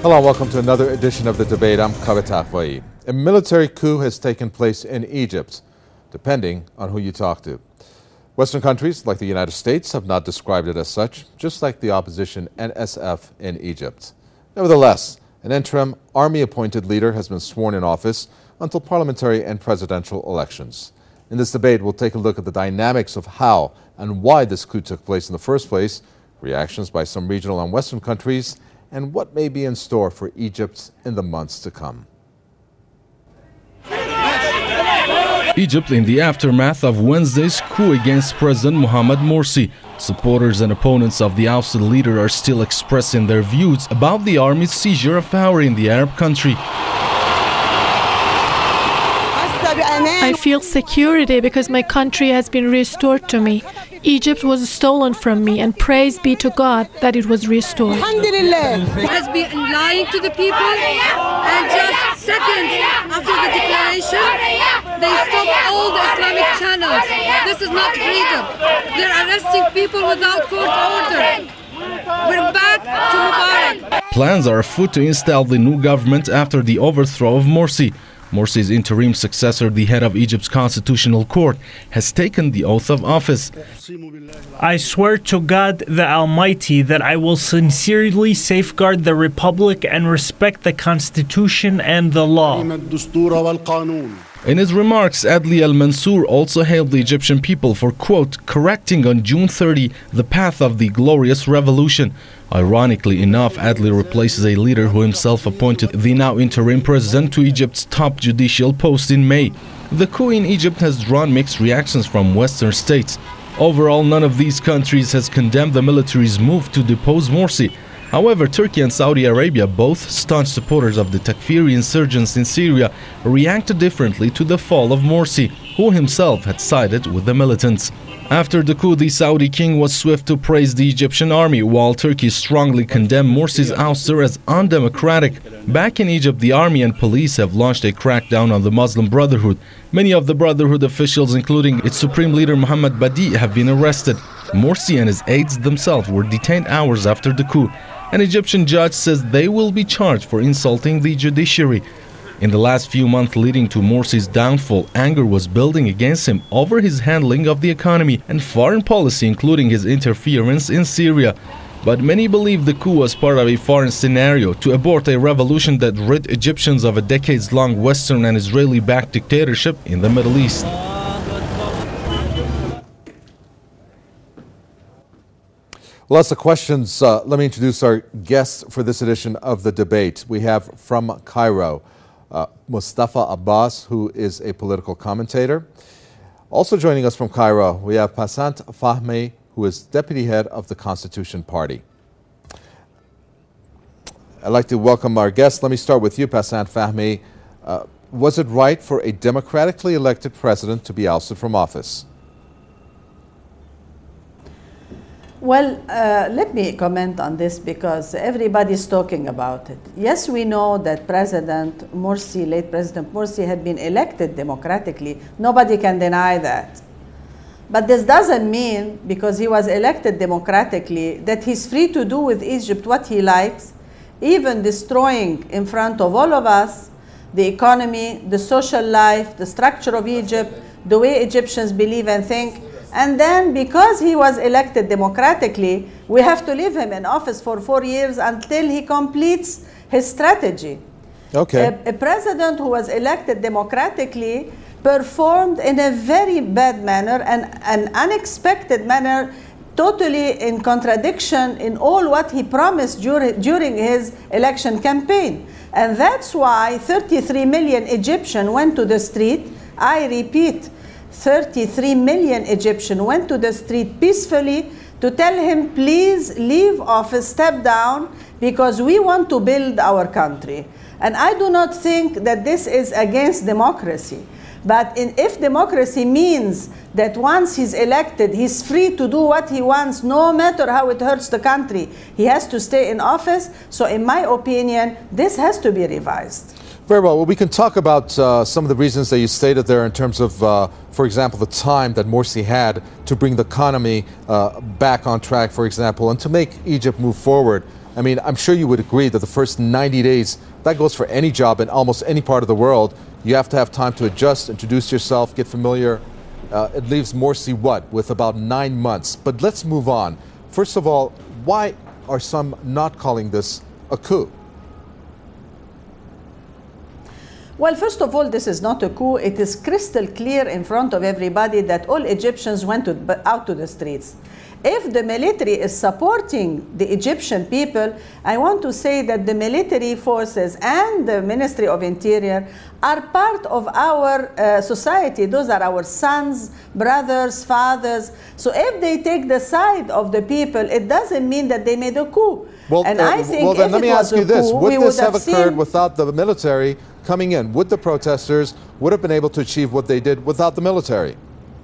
Hello and welcome to another edition of The Debate. I'm Kaveh Tafwai. A military coup has taken place in Egypt, depending on who you talk to. Western countries, like the United States, have not described it as such, just like the opposition NSF in Egypt. Nevertheless, an interim army-appointed leader has been sworn in office until parliamentary and presidential elections. In this debate, we'll take a look at the dynamics of how and why this coup took place in the first place, reactions by some regional and Western countries, and what may be in store for Egypt in the months to come. Egypt in the aftermath of Wednesday's coup against President Mohamed Morsi. Supporters and opponents of the ousted leader are still expressing their views about the army's seizure of power in the Arab country. I feel security because my country has been restored to me. Egypt was stolen from me, and praise be to God that it was restored. It has been lying to the people, and just seconds after the declaration, they stopped all the Islamic channels. This is not freedom. They're arresting people without court order. We're back to Mubarak. Plans are afoot to install the new government after the overthrow of Morsi. Morsi's interim successor, the head of Egypt's constitutional court, has taken the oath of office. I swear to God the Almighty that I will sincerely safeguard the Republic and respect the Constitution and the law. In his remarks, Adli al-Mansour also hailed the Egyptian people for, quote, correcting on June 30 the path of the glorious revolution. Ironically enough, Adli replaces a leader who himself appointed the now interim president to Egypt's top judicial post in May. The coup in Egypt has drawn mixed reactions from Western states. Overall, none of these countries has condemned the military's move to depose Morsi. However, Turkey and Saudi Arabia, both staunch supporters of the Takfiri insurgents in Syria, reacted differently to the fall of Morsi, who himself had sided with the militants. After the coup, the Saudi king was swift to praise the Egyptian army, while Turkey strongly condemned Morsi's ouster as undemocratic. Back in Egypt, the army and police have launched a crackdown on the Muslim Brotherhood. Many of the Brotherhood officials, including its supreme leader Mohammed Badi, have been arrested. Morsi and his aides themselves were detained hours after the coup. An Egyptian judge says they will be charged for insulting the judiciary. In the last few months leading to Morsi's downfall, anger was building against him over his handling of the economy and foreign policy, including his interference in Syria. But many believe the coup was part of a foreign scenario to abort a revolution that rid Egyptians of a decades-long Western and Israeli-backed dictatorship in the Middle East. Lots of questions. Let me introduce our guests for this edition of the debate. We have from Cairo, Mustafa Abbas, who is a political commentator. Also joining us from Cairo, we have Passant Fahmy, who is deputy head of the Constitution Party. I'd like to welcome our guests. Let me start with you, Passant Fahmy. Was it right for a democratically elected president to be ousted from office? Well, let me comment on this because everybody's talking about it. Yes, we know that President Morsi, late President Morsi, had been elected democratically. Nobody can deny that. But this doesn't mean, because he was elected democratically, that he's free to do with Egypt what he likes, even destroying in front of all of us the economy, the social life, the structure of Egypt, the way Egyptians believe and think. And then because he was elected democratically, we have to leave him in office for 4 years until he completes his strategy. Okay. A president who was elected democratically performed in a very bad manner and an unexpected manner, totally in contradiction in all what he promised during his election campaign. And that's why 33 million Egyptians went to the street. I repeat, 33 million Egyptians went to the street peacefully to tell him, please leave office, step down, because we want to build our country. And I do not think that this is against democracy. But if democracy means that once he's elected, he's free to do what he wants, no matter how it hurts the country, he has to stay in office. So in my opinion, this has to be revised. Very well. Well, we can talk about some of the reasons that you stated there in terms of, for example, the time that Morsi had to bring the economy back on track, for example, and to make Egypt move forward. I mean, I'm sure you would agree that the first 90 days, that goes for any job in almost any part of the world. You have to have time to adjust, introduce yourself, get familiar. It leaves Morsi what? With about 9 months. But let's move on. First of all, why are some not calling this a coup? Well, first of all, this is not a coup. It is crystal clear in front of everybody that all Egyptians went out to the streets. If the military is supporting the Egyptian people, I want to say that the military forces and the Ministry of Interior are part of our society. Those are our sons, brothers, fathers. So if they take the side of the people, it doesn't mean that they made a coup. Well, and I think well, then if let me it was ask you this. coup, Would this have occurred seen without the military coming in? Would the protesters would have been able to achieve what they did without the military?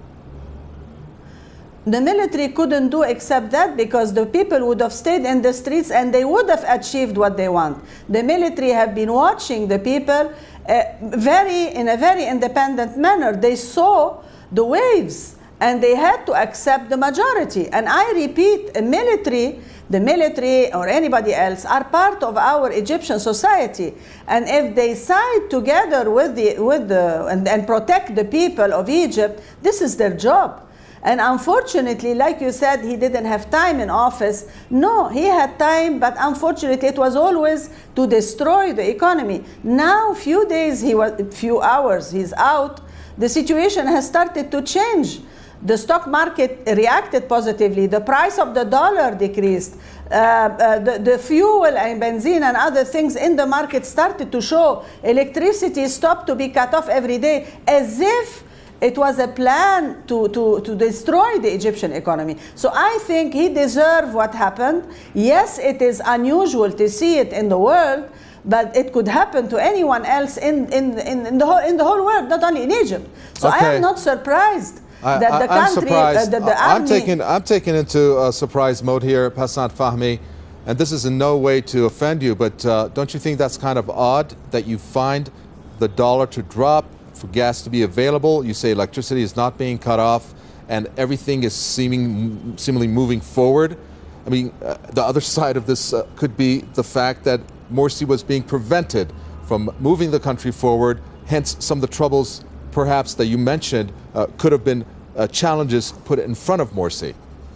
The military couldn't do except that because the people would have stayed in the streets and they would have achieved what they want. The military have been watching the people in a very independent manner. They saw the waves and they had to accept the majority. And I repeat, the military or anybody else are part of our Egyptian society. And if they side together and protect the people of Egypt, this is their job. And unfortunately, like you said, he didn't have time in office. No, he had time, but unfortunately, it was always to destroy the economy. Now, few hours, he's out. The situation has started to change. The stock market reacted positively. The price of the dollar decreased. The fuel and benzene and other things in the market started to show. Electricity stopped to be cut off every day, as if it was a plan to destroy the Egyptian economy. So I think he deserved what happened. Yes, it is unusual to see it in the world, but it could happen to anyone else in the whole world, not only in Egypt. So okay. I am not surprised that the country, the army... I'm taken into surprise mode here, Hassan Fahmy, and this is in no way to offend you, but don't you think that's kind of odd that you find the dollar to drop, for gas to be available? You say electricity is not being cut off and everything is seemingly moving forward. I mean, the other side of this could be the fact that Morsi was being prevented from moving the country forward, hence some of the troubles perhaps that you mentioned could have been challenges put in front of Morsi.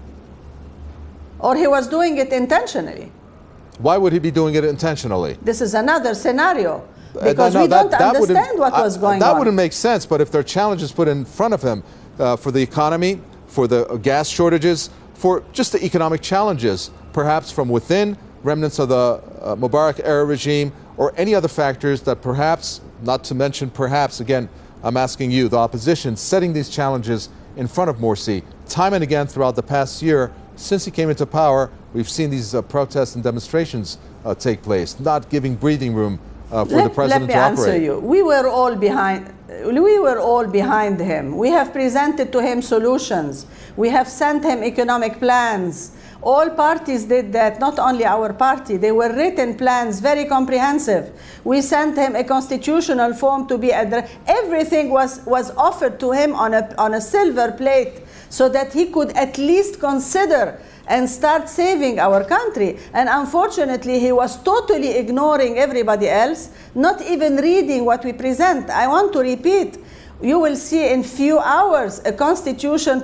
Or he was doing it intentionally. Why would he be doing it intentionally? This is another scenario. Because we don't understand what was going on. That wouldn't make sense, but if there are challenges put in front of him for the economy, for the gas shortages, for just the economic challenges, perhaps from within, remnants of the Mubarak-era regime, or any other factors that perhaps, not to mention perhaps, again, I'm asking you, the opposition, setting these challenges in front of Morsi, time and again throughout the past year, since he came into power, we've seen these protests and demonstrations take place, not giving breathing room for the president to operate. Let me answer you. We were all behind him. We have presented to him solutions. We have sent him economic plans. All parties did that, not only our party. They were written plans, very comprehensive. We sent him a constitutional form to be addressed. Everything was offered to him on a silver plate so that he could at least consider and start saving our country. And unfortunately, he was totally ignoring everybody else, not even reading what we present. I want to repeat, you will see in few hours a constitution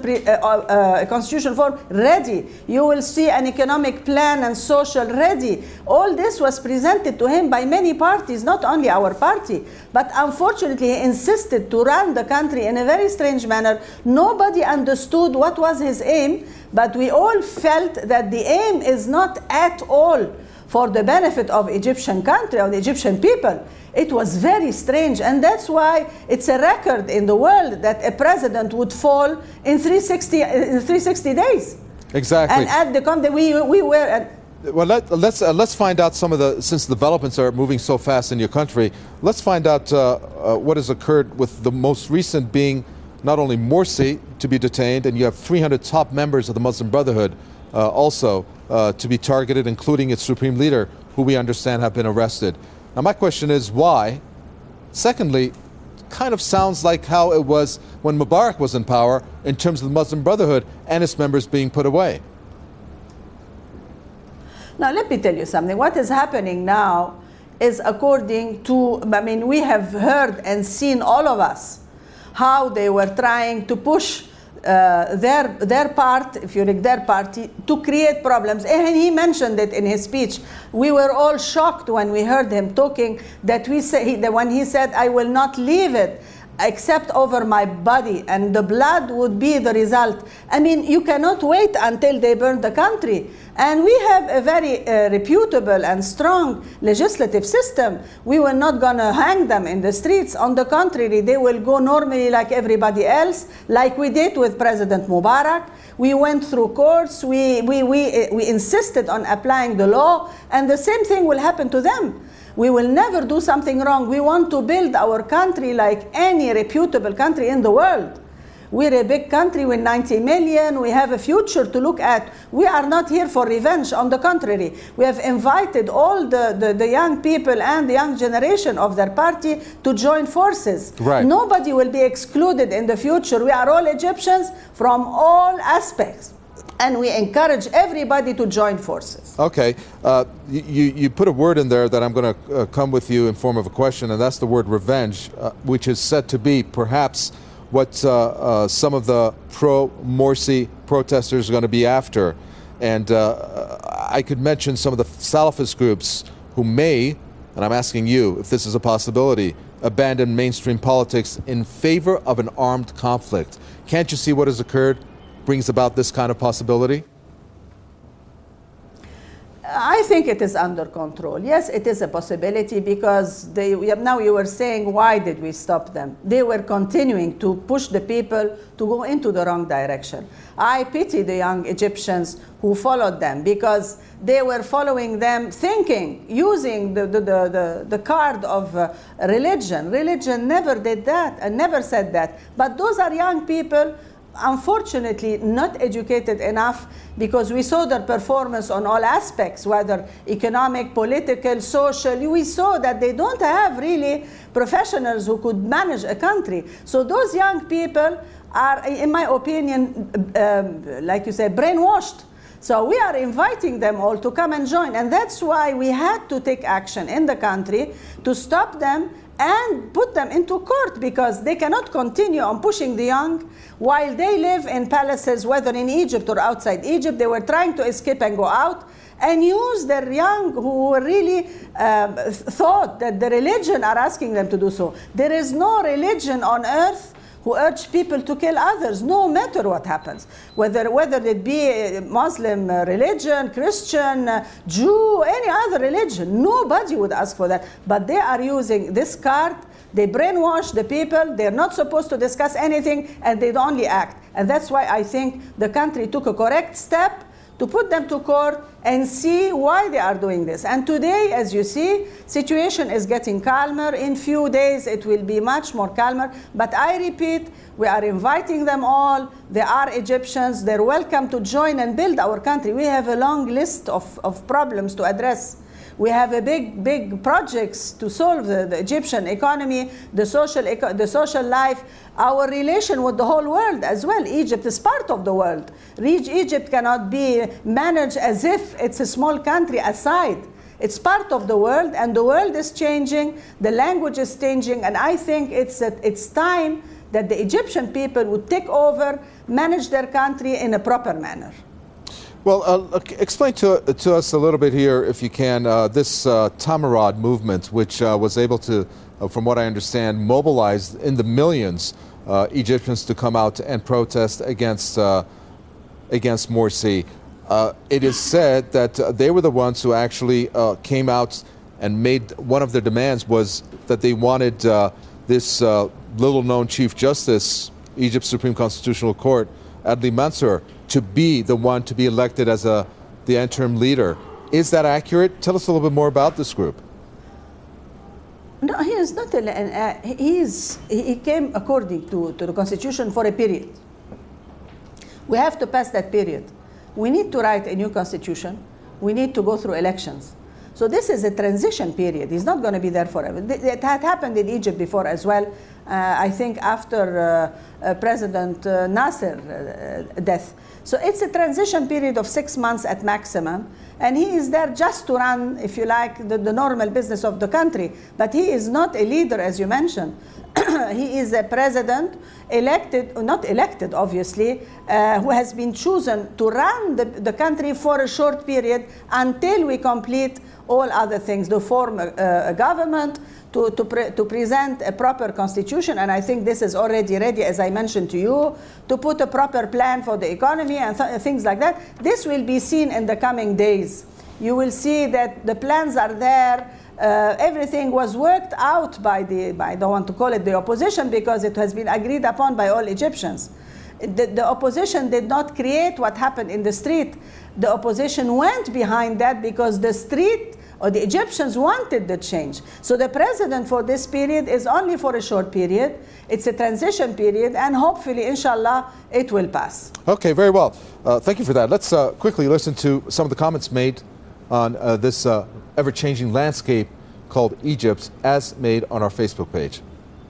form ready. You will see an economic plan and social ready. All this was presented to him by many parties, not only our party. But unfortunately, he insisted to run the country in a very strange manner. Nobody understood what was his aim, but we all felt that the aim is not at all for the benefit of Egyptian country, of the Egyptian people. It was very strange, and that's why it's a record in the world that a president would fall in 360 days. Exactly. And at the time we were... Well, let's find out some of the, since developments are moving so fast in your country, let's find out what has occurred with the most recent being not only Morsi to be detained, and you have 300 top members of the Muslim Brotherhood also to be targeted, including its supreme leader, who we understand have been arrested. Now, my question is why? Secondly, kind of sounds like how it was when Mubarak was in power in terms of the Muslim Brotherhood and its members being put away. Now, let me tell you something. What is happening now is according to, I mean, we have heard and seen, all of us, how they were trying to push their part, if you like, their party, to create problems. And he mentioned it in his speech. We were all shocked when we heard him talking that when he said, I will not leave it except over my body, and the blood would be the result. I mean, you cannot wait until they burn the country. And we have a very reputable and strong legislative system. We were not going to hang them in the streets. On the contrary, they will go normally like everybody else, like we did with President Mubarak. We went through courts. We insisted on applying the law, and the same thing will happen to them. We will never do something wrong. We want to build our country like any reputable country in the world. We're a big country with 90 million. We have a future to look at. We are not here for revenge. On the contrary, we have invited all the young people and the young generation of their party to join forces. Right. Nobody will be excluded in the future. We are all Egyptians from all aspects. And we encourage everybody to join forces. Okay. You put a word in there that I'm going to come with you in form of a question, and that's the word revenge, which is said to be perhaps what some of the pro-Morsi protesters are going to be after. And I could mention some of the Salafist groups who may, and I'm asking you if this is a possibility, abandon mainstream politics in favor of an armed conflict. Can't you see what has occurred brings about this kind of possibility? I think it is under control. Yes, it is a possibility, because now you were saying, why did we stop them? They were continuing to push the people to go into the wrong direction. I pity the young Egyptians who followed them, because they were following them thinking, using the card of religion. Religion never did that and never said that. But those are young people, unfortunately not educated enough, because we saw their performance on all aspects, whether economic, political, social. We saw that they don't have really professionals who could manage a country. So those young people are, in my opinion, like you say, brainwashed. So we are inviting them all to come and join. And that's why we had to take action in the country to stop them and put them into court, because they cannot continue on pushing the young while they live in palaces, whether in Egypt or outside Egypt. They were trying to escape and go out, and use their young who really thought that the religion are asking them to do so. There is no religion on earth who urge people to kill others, no matter what happens. Whether it be Muslim religion, Christian, Jew, any other religion, nobody would ask for that. But they are using this card. They brainwash the people. They're not supposed to discuss anything, and they only act. And that's why I think the country took a correct step to put them to court and see why they are doing this. And today, as you see, situation is getting calmer. In few days, it will be much more calmer. But I repeat, we are inviting them all. They are Egyptians. They're welcome to join and build our country. We have a long list of problems to address. We have a big projects to solve the Egyptian economy, the social life, our relation with the whole world as well. Egypt is part of the world. Egypt cannot be managed as if it's a small country aside. It's part of the world, and the world is changing, the language is changing, and I think it's time that the Egyptian people would take over, manage their country in a proper manner. Well, explain to us a little bit here, if you can, this Tamarad movement, which was able to, from what I understand, mobilize in the millions Egyptians to come out and protest against Morsi. It is said that they were the ones who actually came out and made one of their demands was that they wanted this little-known Chief Justice, Egypt's Supreme Constitutional Court, Adli Mansour, to be the one to be elected as the interim leader. Is that accurate? Tell us a little bit more about this group. No, he is not. He came according to the Constitution for a period. We have to pass that period. We need to write a new Constitution. We need to go through elections. So this is a transition period. He's not going to be there forever. It had happened in Egypt before as well. I think after President Nasser death. So it's a transition period of 6 months at maximum. And he is there just to run, if you like, the normal business of the country. But he is not a leader, as you mentioned. He is a president, elected, not elected, obviously, who has been chosen to run the country for a short period until we complete all other things, to form a government, to present a proper constitution, and I think this is already ready, as I mentioned to you, to put a proper plan for the economy and things like that. This will be seen in the coming days. You will see that the plans are there. Everything was worked out by I don't want to call it the opposition because it has been agreed upon by all Egyptians. The opposition did not create what happened in the street. The opposition went behind that because the street or the Egyptians wanted the change. So the president for this period is only for a short period. It's a transition period, and hopefully, inshallah, it will pass. Okay, very well. Thank you for that. Let's quickly listen to some of the comments made on this ever-changing landscape called Egypt, as made on our Facebook page.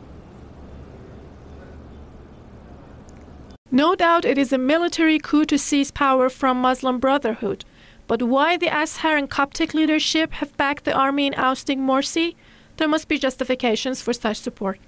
No doubt it is a military coup to seize power from Muslim Brotherhood. But why the Azhar and Coptic leadership have backed the army in ousting Morsi? There must be justifications for such support.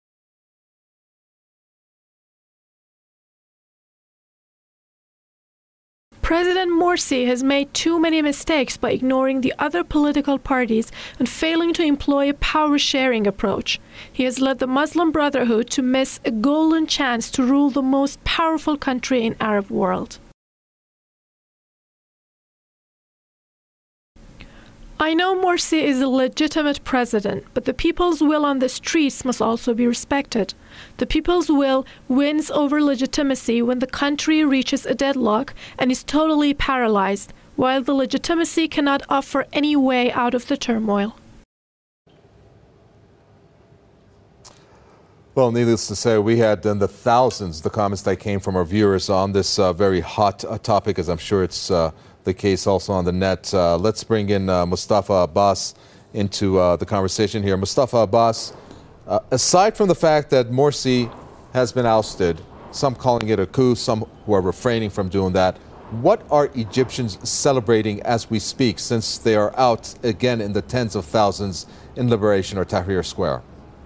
President Morsi has made too many mistakes by ignoring the other political parties and failing to employ a power-sharing approach. He has led the Muslim Brotherhood to miss a golden chance to rule the most powerful country in the Arab world. I know Morsi is a legitimate president, but the people's will on the streets must also be respected. The people's will wins over legitimacy when the country reaches a deadlock and is totally paralyzed, while the legitimacy cannot offer any way out of the turmoil. Well, needless to say, we had in the thousands the comments that came from our viewers on this very hot topic, as I'm sure it's the case also on the net. Let's bring in Mustafa Abbas into the conversation here. Mustafa Abbas, aside from the fact that Morsi has been ousted, some calling it a coup, some who are refraining from doing that, what are Egyptians celebrating as we speak, since they are out again in the tens of thousands in Liberation or Tahrir Square?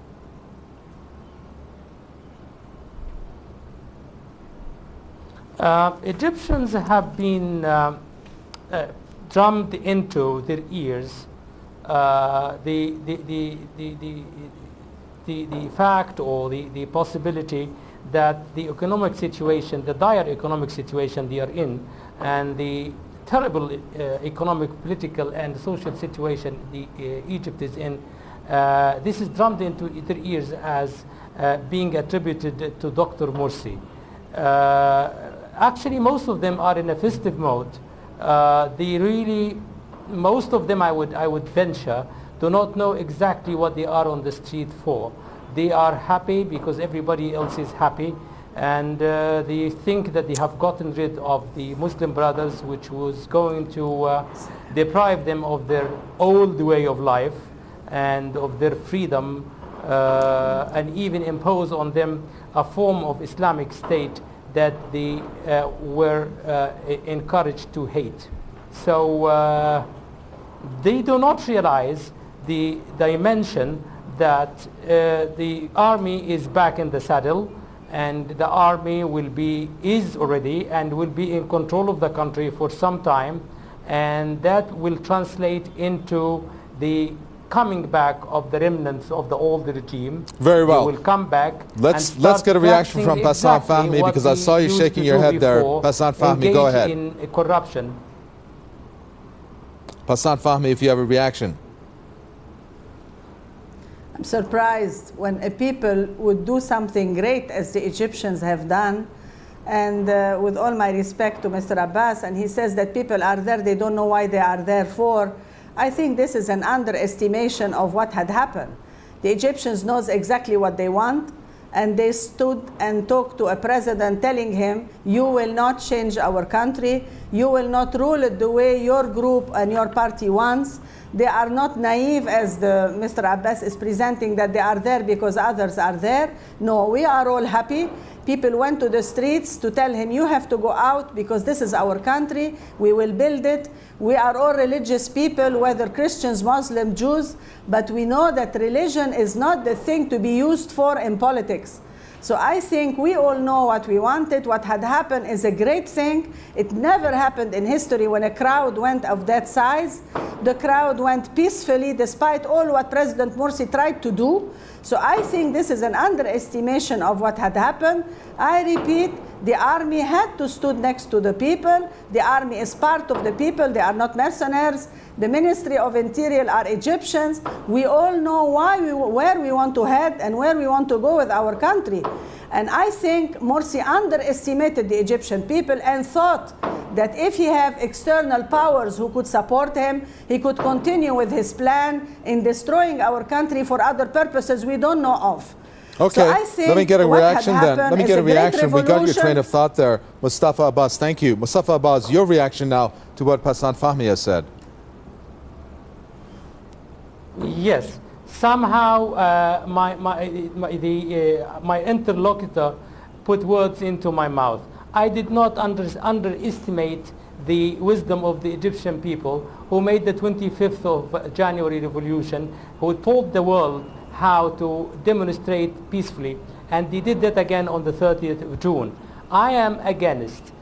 Egyptians have been drummed into their ears the fact or the possibility that the economic situation, the dire economic situation they are in, and the terrible economic, political, and social situation Egypt is in, this is drummed into their ears as being attributed to Dr. Morsi. Actually, most of them are in a festive mode. They really, most of them, I would venture, do not know exactly what they are on the street for. They are happy because everybody else is happy, and they think that they have gotten rid of the Muslim Brothers, which was going to deprive them of their old way of life and of their freedom, and even impose on them a form of Islamic State that they were encouraged to hate. So they do not realize the dimension that the army is back in the saddle, and the army is already and will be in control of the country for some time, and that will translate into the coming back of the remnants of the old regime. Very well. They will come back. Let's get a reaction from Passan Fahmy, because I saw you shaking your head there. Passan Fahmy, go ahead. In corruption. Passan Fahmy, if you have a reaction. I'm surprised when a people would do something great as the Egyptians have done, and with all my respect to Mr. Abbas, and he says that people are there, they don't know why they are there for. I think this is an underestimation of what had happened. The Egyptians knows exactly what they want, and they stood and talked to a president telling him, you will not change our country, you will not rule it the way your group and your party wants, They are not naive as Mr. Abbas is presenting, that they are there because others are there. No, we are all happy. People went to the streets to tell him, you have to go out because this is our country. We will build it. We are all religious people, whether Christians, Muslims, Jews, but we know that religion is not the thing to be used for in politics. So I think we all know what we wanted. What had happened is a great thing. It never happened in history when a crowd went of that size. The crowd went peacefully despite all what President Morsi tried to do. So I think this is an underestimation of what had happened. I repeat, the army had to stand next to the people. The army is part of the people. They are not mercenaries. The Ministry of Interior are Egyptians. We all know where we want to head and where we want to go with our country. And I think Morsi underestimated the Egyptian people and thought that if he had external powers who could support him, he could continue with his plan in destroying our country for other purposes we don't know of. Okay, so I think let me get a reaction then. Let me get a reaction. We got your train of thought there. Mustafa Abbas, thank you. Mustafa Abbas, your reaction now to what Passan Fahmy has said. Yes, somehow my interlocutor put words into my mouth. I did not underestimate the wisdom of the Egyptian people who made the 25th of January revolution, who told the world how to demonstrate peacefully, and they did that again on the 30th of June. I am against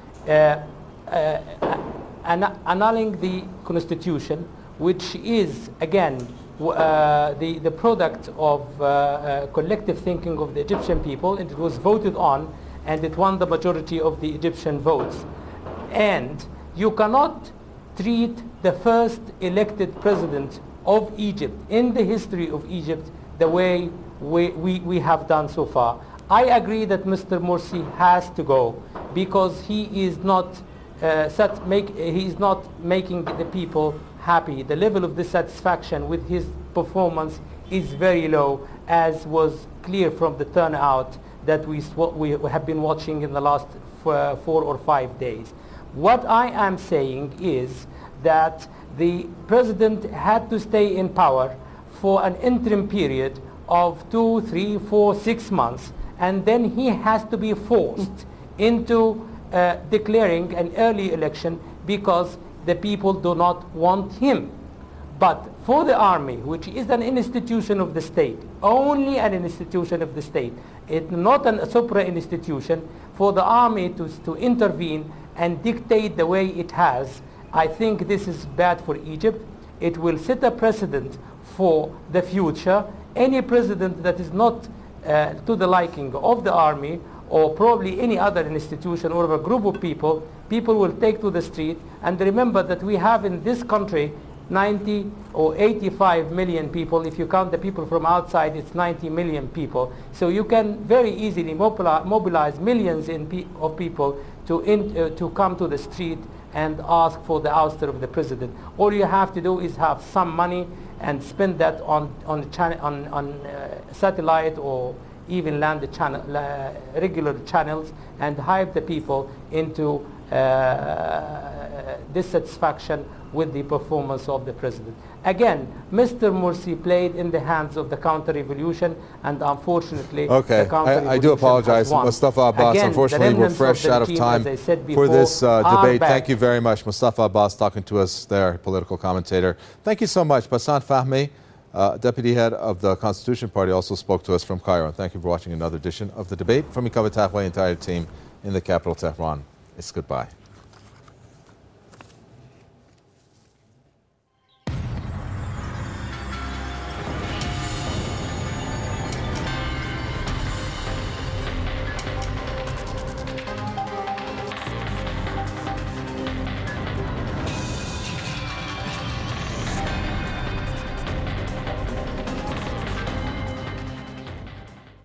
annulling the constitution, which is, again, the product of collective thinking of the Egyptian people, and it was voted on, and it won the majority of the Egyptian votes. And you cannot treat the first elected president of Egypt in the history of Egypt the way we have done so far. I agree that Mr. Morsi has to go because he is not making the people happy. The level of dissatisfaction with his performance is very low, as was clear from the turnout that we have been watching in the last 4 or 5 days. What I am saying is that the president had to stay in power for an interim period of 2, 3, 4, 6 months, and then he has to be forced into declaring an early election because the people do not want him. But for the army, which is an institution of the state, only an institution of the state, it's not a supra institution, for the army to intervene and dictate the way it has, I think this is bad for Egypt. It will set a precedent for the future. Any president that is not to the liking of the army, or probably any other institution or a group of people will take to the street. And remember that we have in this country 90 or 85 million people. If you count the people from outside, it's 90 million people. So you can very easily mobilize millions of people to come to the street and ask for the ouster of the president. All you have to do is have some money and spend that on satellite or even land regular channels, and hype the people into dissatisfaction with the performance of the president. Again, Mr. Morsi played in the hands of the counter-revolution, and unfortunately, the counter-revolution I do apologize, Mustafa Abbas. Again, unfortunately, we're fresh out of time for this debate. Thank you very much, Mustafa Abbas, talking to us there, political commentator. Thank you so much. Passan Fahmy, Deputy Head of the Constitution Party, also spoke to us from Cairo. And thank you for watching another edition of The Debate. From me, Kaveh Taqwi, entire team in the capital, Tehran. It's goodbye.